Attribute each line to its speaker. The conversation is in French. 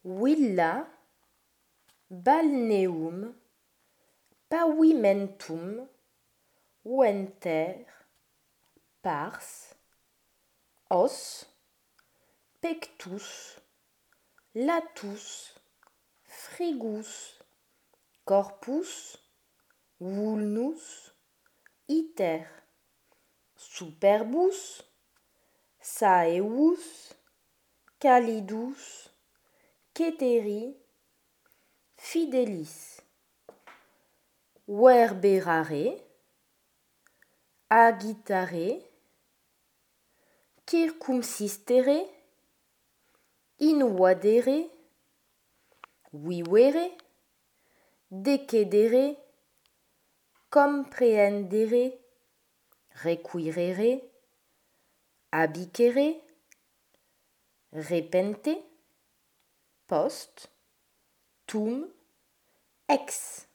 Speaker 1: Villa balneum pavimentum venter pars os pectus latus frigus corpus vulnus iter superbus saevus calidus ceteri fidelis verberare agitare circumsistere invadere vivere decedere comprehendere requirere abicere repente post tum ex